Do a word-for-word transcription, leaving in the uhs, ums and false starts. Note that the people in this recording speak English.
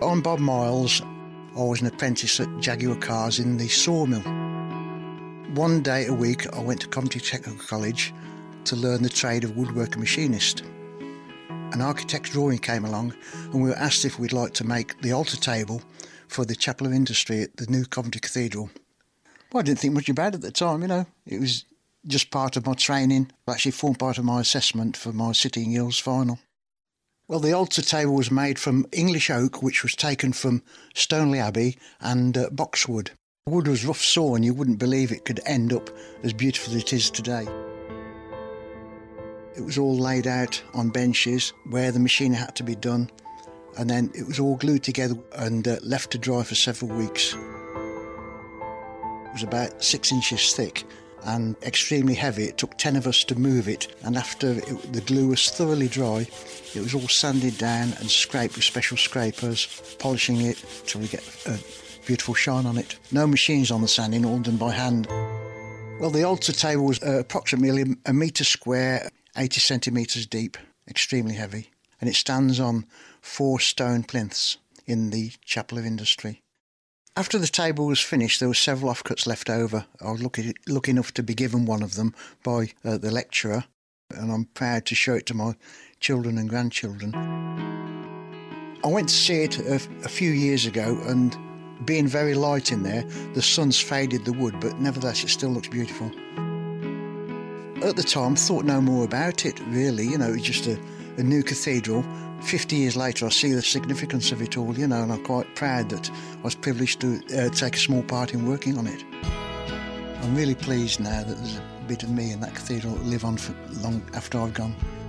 I'm Bob Miles. I was an apprentice at Jaguar Cars in the sawmill. One day a week I went to Coventry Technical College to learn the trade of woodworker machinist. An architect's drawing came along and we were asked if we'd like to make the altar table for the Chapel of Industry at the new Coventry Cathedral. Well, I didn't think much about it at the time, you know. It was just part of my training. It actually formed part of my assessment for my Sitting Hills final. Well, the altar table was made from English oak, which was taken from Stoneleigh Abbey, and uh, boxwood. The wood was rough sawn. You wouldn't believe it could end up as beautiful as it is today. It was all laid out on benches where the machine had to be done, and then it was all glued together and uh, left to dry for several weeks. It was about six inches thick and extremely heavy. It took ten of us to move it, and after it, the glue was thoroughly dry, it was all sanded down and scraped with special scrapers, polishing it till we get a beautiful shine on it. No machines on the sanding, all done by hand. Well, the altar table was uh, approximately a metre square, eighty centimetres deep, extremely heavy, and it stands on four stone plinths in the Chapel of Industry. After the table was finished, there were several offcuts left over. I was lucky, lucky enough to be given one of them by uh, the lecturer, and I'm proud to show it to my children and grandchildren. I went to see it a, a few years ago, and being very light in there, the sun's faded the wood, but nevertheless it still looks beautiful. At the time, thought no more about it, really. You know, it was just a, a new cathedral. Fifty years later, I see the significance of it all, you know, and I'm quite proud that I was privileged to uh, take a small part in working on it. I'm really pleased now that there's a bit of me in that cathedral that live on for long after I've gone.